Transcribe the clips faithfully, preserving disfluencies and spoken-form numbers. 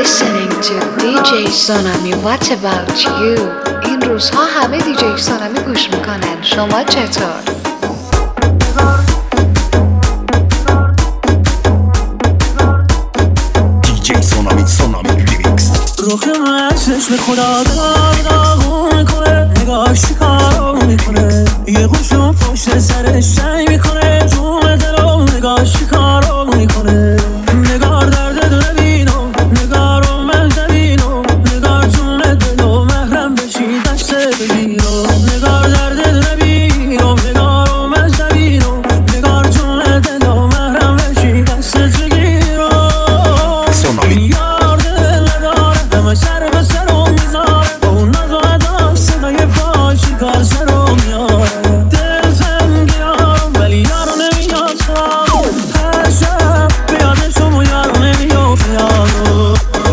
listening to دی جی Sonami. What about you? این روزها همه دی جی Sonami گوش میکنن. شما چطور؟ دی جی Sonami Sonami Remix. روح من چشم خدا داغون میکنه، نگاه شکار میکنه، یه خوشم پشت سرش سعی میکنه، جون دلو نگاه شکار میکنه. نگار درد دو نبینم، نگار رو من نبینم، نگار جون دلو محرم بشی دست بگیرم. نگار درد دو نبینم، نگار رو من نبینم، نگار جون دلو محرم بشی دست بگیرم. سونامی یار دل نداره همه سر به سرم میذاره، با اون ناز و ادا صدای پای چیکار سرم میاره. دل زنگیارم ولی یارو نمیاد سرم، هر شب بیادشم و یارو نمیاد یارو.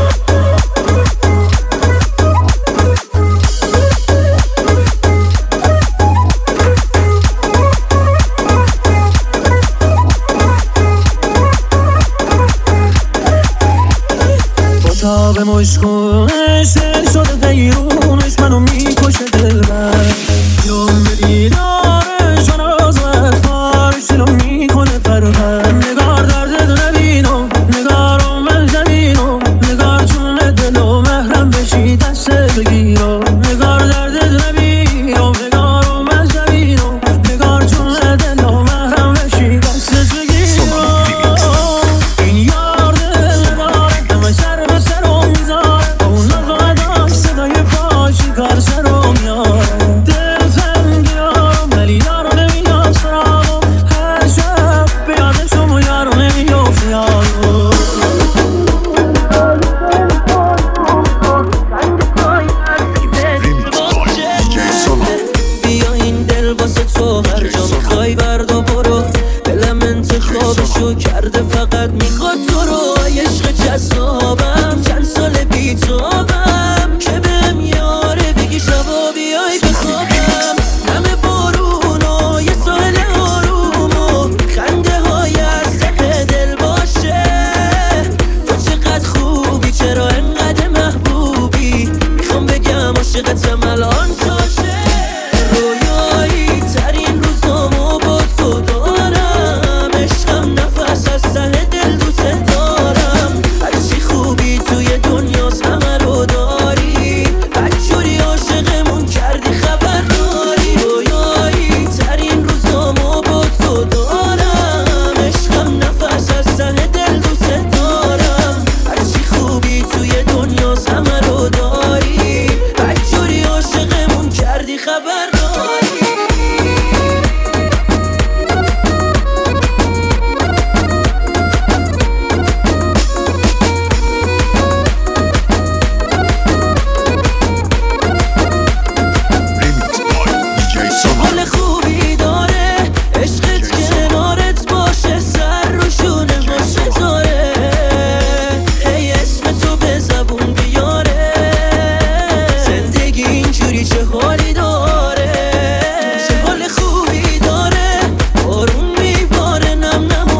تاب مشکونش دل شده غیرونش منو میکشه دلبر. یوم به دیدارش من از وفارش دلو میکنه پرپر. نگار درد دو نبینم، نگارم من نبینم، نگار جون دلو محرم بشی دست بگیرم. نگار درد دو نبینم، نگارم من نبینم، نگار جون دلو محرم بشی دست بگیرم. این یار دل نداره همه سر به سرم میذاره، با اون ناز و ادا صدای پای چیکار سرم میاره. دل زنگیارم ولی یارو نمیاد سرم، هر شب بیادشم و یارو نمیاد یارو. بیا این دل واسه تو هر جا میخوای بردا برو، دلم انتخابشو کرده فقط میخواد تو رو. عشق جذابم چند سال بیتابم که بهم یاره بگی شبا بیای بخوابم. همه بارون و یه ساحل آروم و خنده های از ته دل باشه. تو چقدر خوبی چرا انقدر محبوبی، میخوام بگم عاشقتم الان جاشه. رویایی ترین روزامو با تو دارم، عشقم نفس از ته دل دوست دارم. هرچی خوبی توی دنیاست همه رو داری، بدجوری عاشقمون کردی خبر داری. رویایی ترین روزامو با تو دارم، عشقم نفس از ته دل دوست دارم. هرچی خوبی توی دنیاست همه رو داری، بدجوری عاشقمون کردی خبر داری. Remix by دی جی Sonami. حال خوبی داره عشقت کنارت باشه، سر روشونه باشه داره. ای اسم تو به زبون بیاره، زندگی اینجوری چه حالی داره. چه حال خوبی داره، بارون میباره نم نم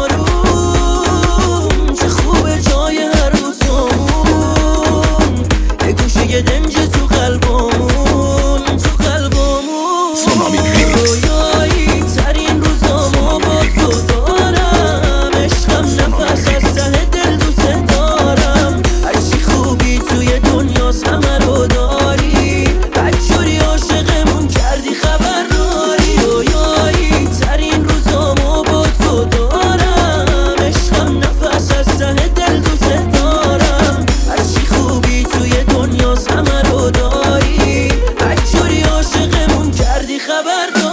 آروم. چه خوبه جای هر روزمون، یه گوشه دنج تو قلبمون، تو قلبمون. Sonami Remix. رویایی ترین روزامو با تو دارم، عشقم نفس از ته دل دوست دارم. هرچی خوبی توی دنیاست همه رو داری، بدجوری عاشقمون کردی خبر داری. رویایی ترین روزامو با تو دارم، عشقم نفس از ته دل دوست دارم. هرچی خوبی توی دنیاست همه رو داری، بدجوری عاشقمون کردی خبر داری.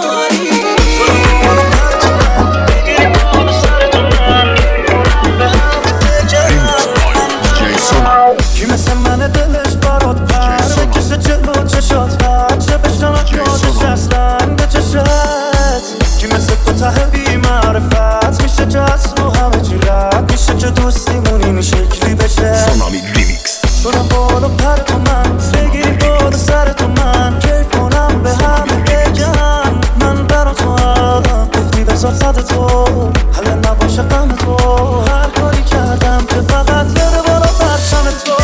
Remix by دی جی Sonami. کی مثل من دلش برات پر بکشه جلو چشات، بچه بشنم یادش اصلا به چشت. کی مثل تو ته بی معرفت میشه که اصلا همه چی رد میشه، که دوستیمون این شکلی بشه. Sonami Remix. شدم بالا پر تو من، بگیری بالا سر تو من، کیف کنم به همه بگم من برا تو هم. گفتی بذار صد تو حل نباشه غم تو، هر کاری کردم که فقط بره بالا پرچم تو.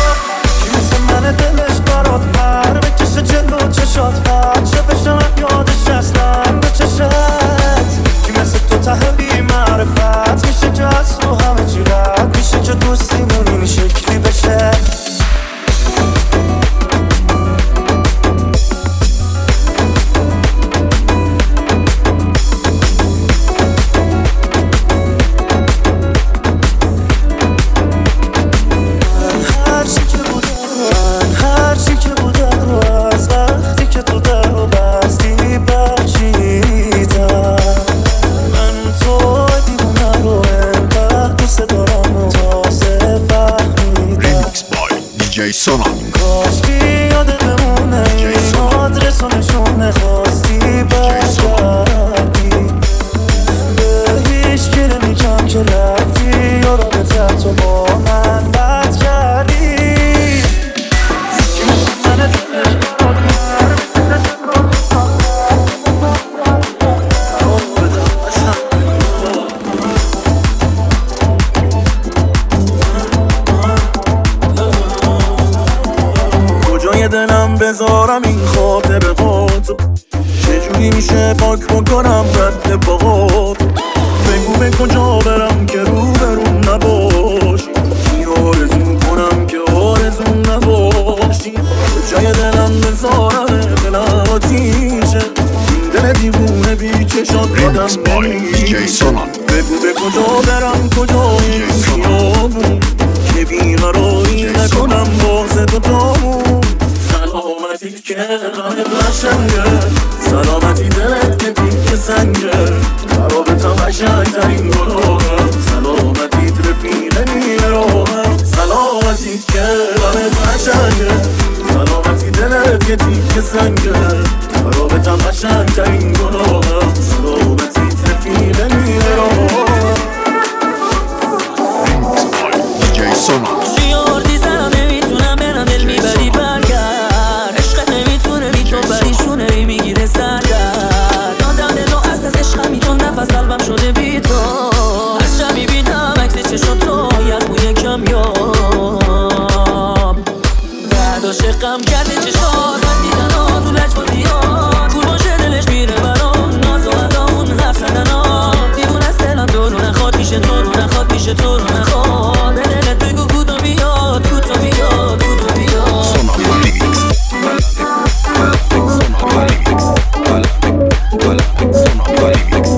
سونامی کاشکی یاد بمونه این آدرس و نشونه خواستی برگردی به هیچ کی نمیگم که رفتی یا رابطت تو با من بد کردی کجای دلم بذارم این خاطره هاتو چجوری میشه پاک بکنم رد باهات بگو به کجا برم که رو برون نباشی آرزو کنم که آرزو نباشی کجای دلم بذارم دلم آتیشه این دل دیوونه بی چشات ریمیکس آدم بای دی جی سونامی بگو به کجا برم کجای این خیابون که بیقراری نکنم باز دوتامون سلامتی که راه قشنگه سلامتی دلت که تیک سنگه خرابتم قشنگترین گناهم سلامتی رفیق میراهم سلامتی که راه قشنگه سلامتی دلت که تیک سنگه خرابتم قشنگترین گناهم سلامتی رفیق میراهم ریمیکس بای دی جی سونامی شیار دیزم نمیتونم برم دل میبری برگرد عشقت نمیتونه بی تو بریشونه ای میگیره سردر دادم دل و از از عشقم میتون نفس قلبم شده بی تو از شب میبینم عکس چشم تو یخموی کمیاب درد و شقم کرده چشات من دیدن ها تو لج بازیات کور باشه دلش میره برام ناز و اندامون حرف زدن ها دیوون از دلم تو رو نخواد میشه تو رو نخواد میشه تو رو نخواد به دلت بگو کودو بیاد کودو بیاد کودو بیاد سونامی ریمیکس سونامی ریمیکس سونامی ریمیکس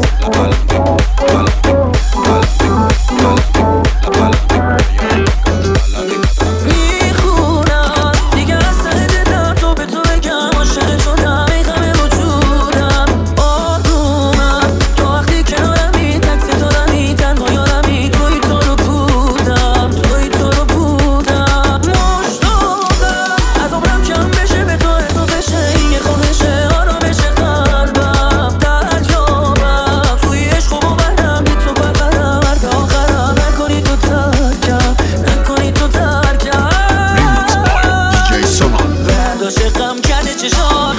میخونم دیگه از سر دلم تو به تو بگم عاشق شدم ای غم وجودم آرومم تو وقتی کنارمی تک ستارمی تنها یارمی توی تو رو بودم توی تو رو بودم مشتاقم از عمرم کم بشه به تو اضافه شه این یه خواهشه آرامش قلبم دریابم توی عشق و باورم بی تو برم مرد آخرم نکنی تو ترکم نکنی تو ترکم ریمیکس بای دی جی سونامی برداشت غم کرده چشات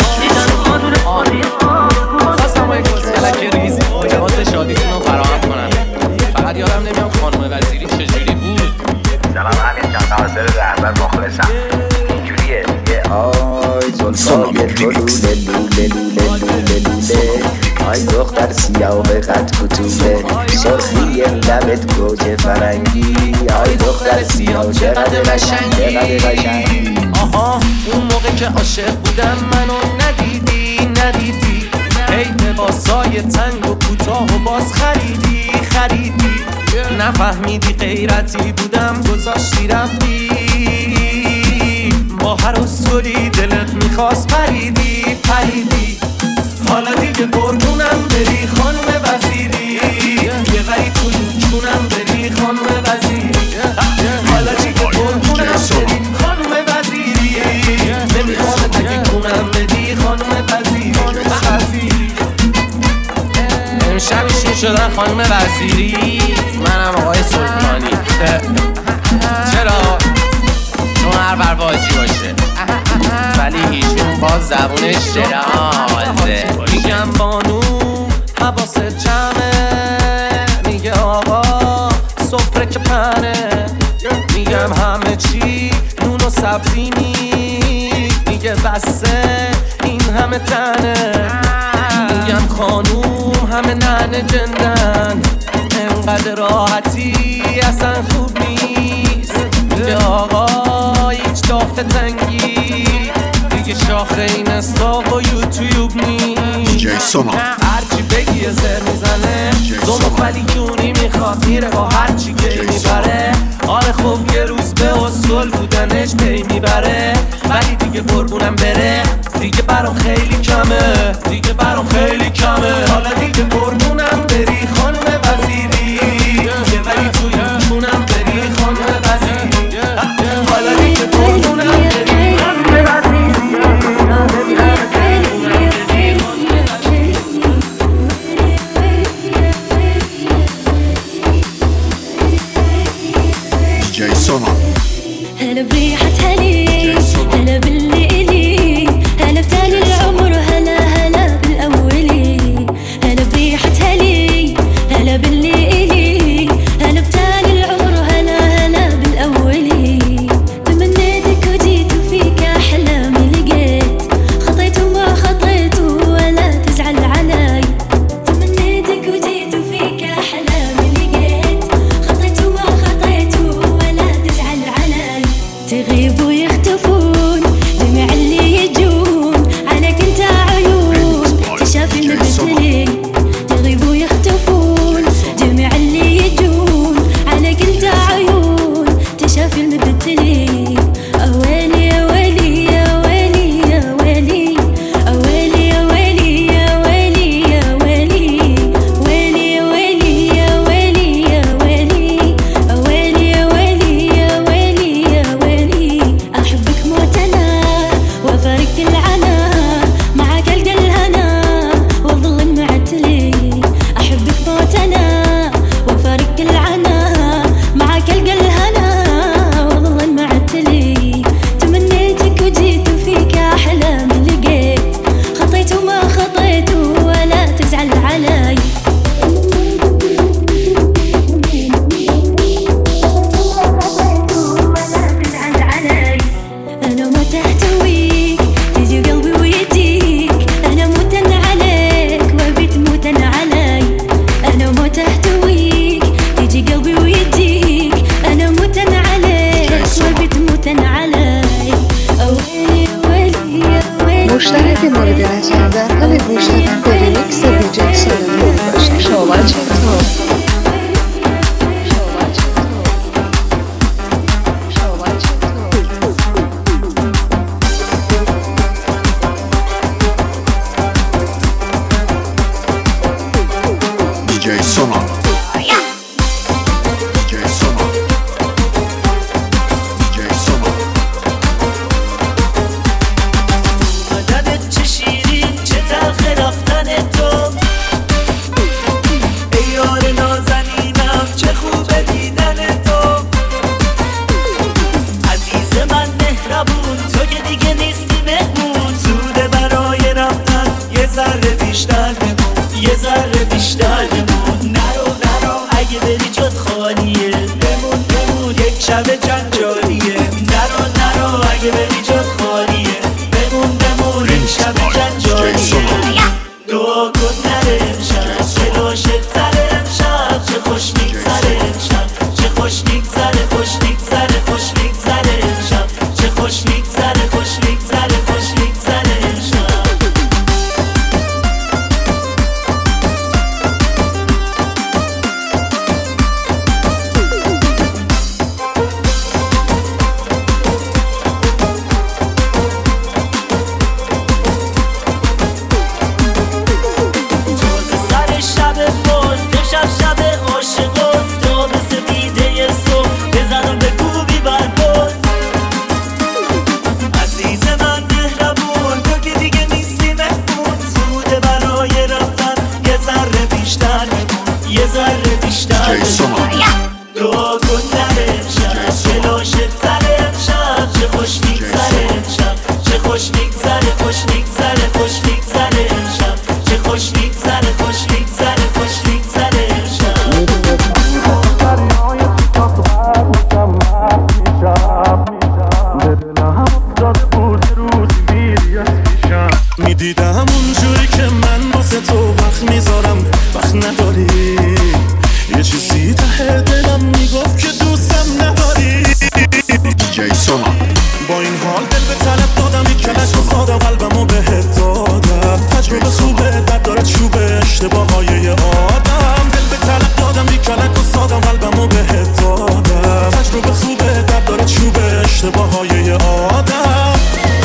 خواستم با یک کسکلک ریزی لباس شادیتون رو فراهم کنم فقط یادم نمیاد خانم وزیری چجوری بود سلام همین جان ناصر رهبر مخلصم اینجوریه دیگه آی زلفای تو لوله لوله لوله لوله لوله آی دختر سیاه و قد کتوله سرخی لبت گوجه فرنگی آی دختر سیاه چقدر قشنگی چقدر قشنگی آها اون موقع که عاشق بودم منو ندیدی ندیدی هی لباسای تنگ و کوتاه و باز خریدی خریدی نفهمیدی غیرتی بودم گذاشتی رفتی با هر اسطوری دلت میخواست پریدی پریدی حالا دیگه قربونم بری خانم وزیری یه غری تو چونم بری خانم وزیری حالا دیگه قربونم بری خانم وزیری نمیخوام تکی کنم بدی خانم وزیری امشب شین شدن خانم وزیری منم آقای سلطانی چرا؟ چون هر بر واجی باشه ولی هیچون باز زبونش درازه میگم بانو حواست جمعه میگه آقا سفره که پنه میگم همه چی نون و سبزی می میگه بسه این همه تنه میگم خانوم همه ننه جندن انقدر راحتی اصلا خوب نیست میگه آقا هیچ دافه تنگی دیگه شاخه این استا و یوتیوب نیست دی جی سونامی هرچی بگی یه زر میزنه دوم ولی کونی میخواد میره با هرچی که میبره آره خوب یه روز به اصول بودنش پی میبره ولی دیگه قربونم بره دیگه برام خیلی کمه دیگه برام خیلی کمه حالا دیگه قربونم بری خانم وزیری یه ولی توی چونم بری خانم وزیری حالا دیگه قربونم جی سونال جی سونال جی سونال بدنت چه شیرین چه تلخ رفتن تو ای یار نازنینم چه خوبه دیدن تو عزیز من مهربون تو که دیگه نیستی مهمون زوده برای رفتن یه ذره بیشتر بمون یه ذره بیشتر بمون نرو نرو اگه بری جات خالیه بمون بمون یک شب جنجالیه نرو نرو اگه بری جات خالیه بمون بمون یک شب جنجالیه دعا کن نره امشب چه لاشت سر امشب چه خوش میگذره امشب چه خوش میگذره خوش میگذره خوش میگذره امشب چه خوش میگذره خوش میگذره خوش میگذره امشب تازه سر شب باز شب شب عاشقاست تا به سپیده صبح بزنم به کوبی برباز عزیز من مهربون تو که دیگه نیستی مهمون زوده برای رفتن یه ذره بیشتر بمون یه ذره بیشتر جی سونال دعا کن نره امشب چه لاشت سر امشب چه خوش میگذره امشب چه خوش میگذره خوش میگذره خوش میگذره امشب چه خوش میگذره خوش میگذره خوش میگذره امشب میدیدم اونجوری که من واسه تو وقت میذارم وقت نداری یه چیزی ته دلم میگفت که دوستم نداری جی سونال با این حال دل به طلب دادم یک کلک و ساده قلبمو بهت دادم تجربه خوبه در داره چوبه اشتباه های یه آدم دل به طلب دادم یک کلک و ساده قلبمو بهت دادم تجربه خوبه در داره چوبه اشتباه های یه آدم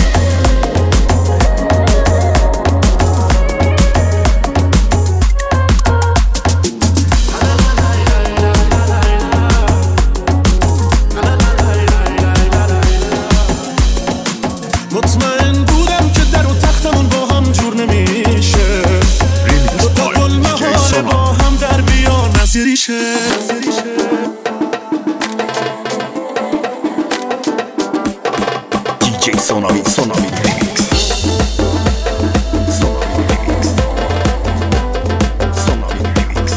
مطمئن بودم که در و تختمون با هم جور نمیشه دو تا قلمه حال با هم در بیار نظریشه دیجی سونالی سونالی ریمیکس سونالی ریمیکس سونالی ریمیکس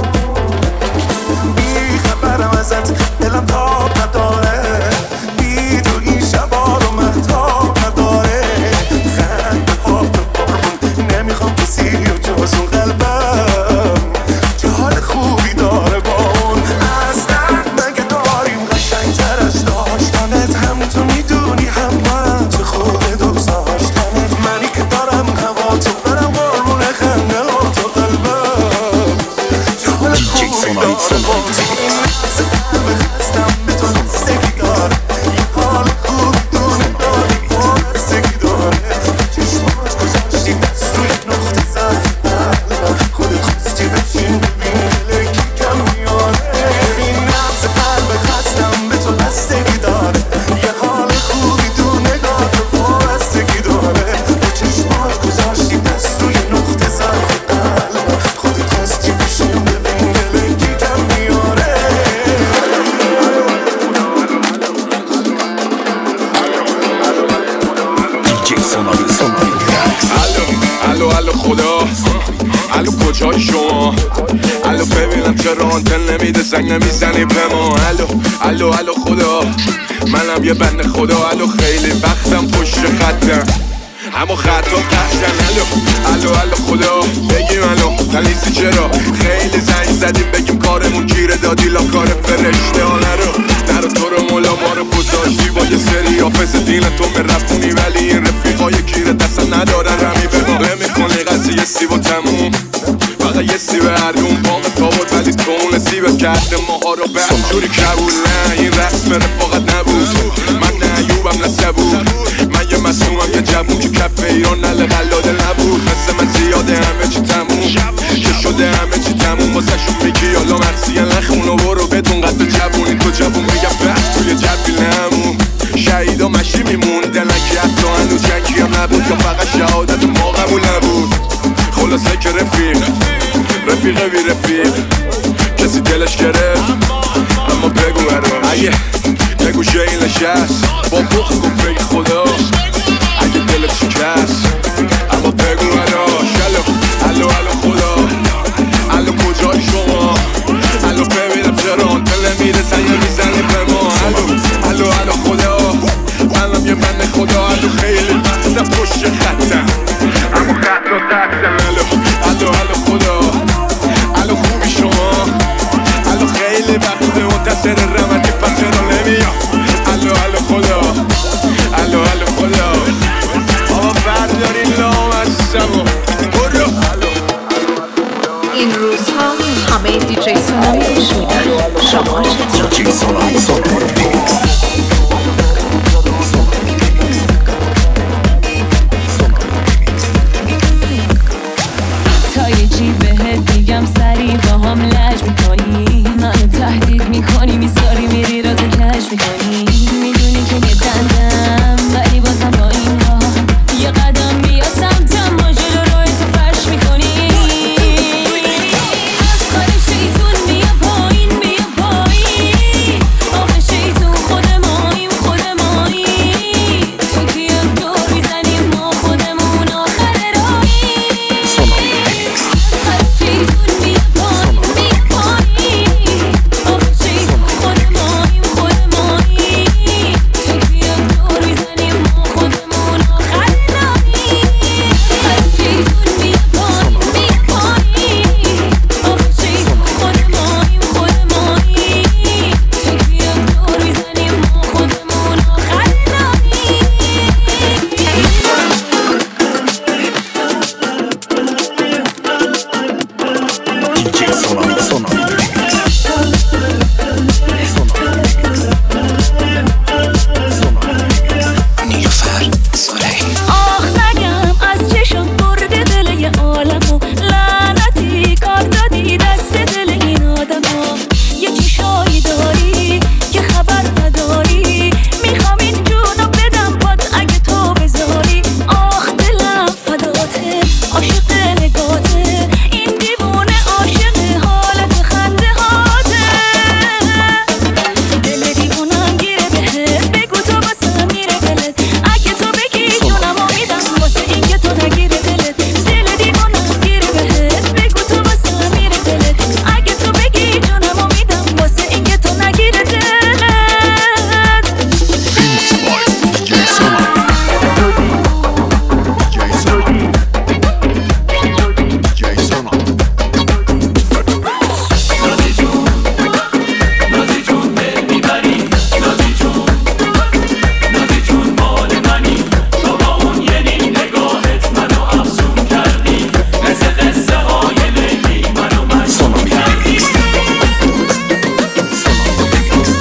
بی خبرم ازت دلم تاب نداره بی تو این شبا رو محتاب نداره خنده ها رو قربون نمیخوام کسی و جز اون قلبم که حال خوبی داره با اون اصلا مگه داریم قشنگتر از داشتنت هم تو میدونی هم من چه خوبه دوست داشتنت منی که دارم هوا تو برم قربون خنده ها تو قلبم که حال دیجی خوبی سونالی داره با سونالی اون ریمیکس بخستم به تو دستگی داره یه حال خوب دونه داره پرستگی داره چشمات گذاشتی دست روی نقطه ضعف قلبم خودت خواستی بشین ببین دل کی کم میاره ببین نبض قلب خستم به تو بستگی داره یه حال خوبی دونه داره پرستگی داره به چشمات گذاشتی دست روی نقطه ضعف قلبم خودت خواستی بشین ببین دل کی کم میاره دیجی سونالی سونالی ریمیکس الو الو الو خدا الو کجای شما الو ببینم چرا آنتن نمیده زنگ نمیزنی به ما الو الو الو خدا منم یه بنده خدا الو خیلی وقتم پشت خطم اما خطا قهدن الو الو الو خدا بگیم الو تلیسی چرا خیلی زنگ زدیم بگیم کارمون گیره دادی لا کار فرشته ها نرو نرو تو رو مولا ما رو گذاشتی با یه سری حافظ دین تو مرفتونی ولی این رفیقای گیره دست ندارن رمی به ما نمیکنی قضیه سیب و تموم فقط یه سیب هردون بام تابوت ولی تو اون سیب کرده ماها رو به همجوری کبول نه این رسم رفاقت نبود من نه ایوبم نه سبود من یه مسئومم یه جوون که کف ایران نل قلاده نبود مثل من زیاده همه چی تموم که شده همه چی تموم الان واسه شون میگی حالا مرسی نخونو برو بدون قد جوونی تو جوون میگم بس توی جبی نمون شهیدا مشی میموندن که حتی هنوز جنگی هم نبود یا فقط شهادت ما قبول نبود خلاصه که رفیق رفیق بی رفیق کسی دلش گرفت اما بگو برام اگه بگو جایی نشست با بخ گفت بگی خدا اگه دلت شکست اما بگو برام شلو الو الو خدا الو کجای شما الو ببینم چرا آن دل میره سنگه میزنی به ما الو الو الو خدا منم یه من خدا الو خیلی وقتا پشت خطم اما خط رو تکتم الو الو الو خدا الو خوبی شما الو خیلی وقت منتصر رمدی پس رو نمیام الو الو خدا الو الو خدا آقا برداری لامستم و برو این روزها همه دیجی سونامی گوش میدن. شما چطور؟ دیجی سونامی سونامی ریمیکس تا یه چی بهت میگم سری با هم لج میکنی منو تهدید میکنی میذاری میری را تو کش میکنی میدونی که یه دندم ولی بازم با این ها یه قدم بیا سمتم ما جلو روی تو فرش میکنی از خار شیطون بیا پایین بیا پایین آخه شیطون خود ماییم خود ماییم تو کیم دور میزنیم ما خودمون آخر راهیم سونامی ریمیکس شیطون بیا پایین بیا پایین آخه شیطون خود ماییم خود ماییم تو کیم دور میزنیم ما خودمون آخر راهیم شیطون بیا پایین بیا پایین آخه شیطون خود ماییم خود ماییم تو کیم دور میزنیم ما خودمون آخر راهیم دیجی سونامی سونامی ریمیکس سونامی ریمیکس سونامی ریمیکس نیلوفر سرهی آخ نگم از چشم برده دل یه عالمو لعنتی کار دادی دست دل این آدمو یه چشایی داری که خبر نداری میخوام این جونو بدم پات اگه تو بذاری آخ دلم فداته عاشق نگاته این دیوونه عاشق حالت خنده هاته دل دیوونم گیره بهت بگو تو واسه میره دلت اگه تو بگی جونمو میدم واسه این که تو نگیره دلت دل دیوونم گیره بهت بگو تو واسه میره دلت اگه تو بگی جونمو میدم واسه این که تو نگیره دلت ریمیکس بای دیجی سونامی دیجی سونامی دیجی سونامی سونامی ریمیکس سونامی ریمیکس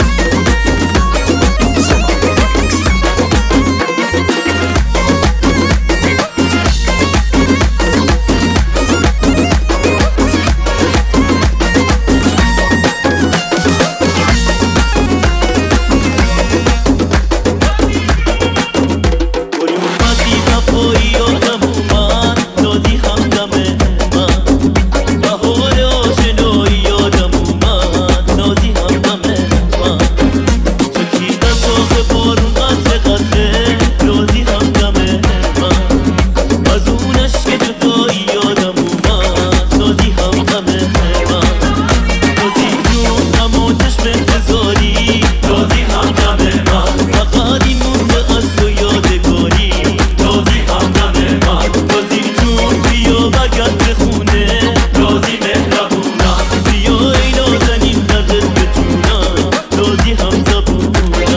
اومدی وفایی آدم اومد دادی همدم من بهار آشنایی آدم اومد نازی همدم من چکی دست بارون قطره قطره رازی همدم من از اون عشق جدایی آدم اومد نازی همدم من نازی جون اما چشم انتظاری رازی همدم من فقط این مونده از تو یادگاری رازی همدم من رازی جون بیا بگرد به خونه رازی مهربونم بیا ای نازنین دردت به جونم رازی هم زبونم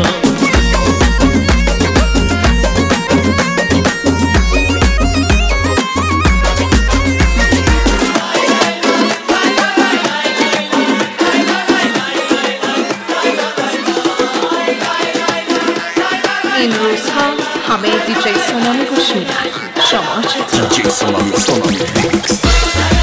این روزها همه دیجی سونامی گوش میدن. شما چطور؟ دیجی سونامی سونامی ریمیکس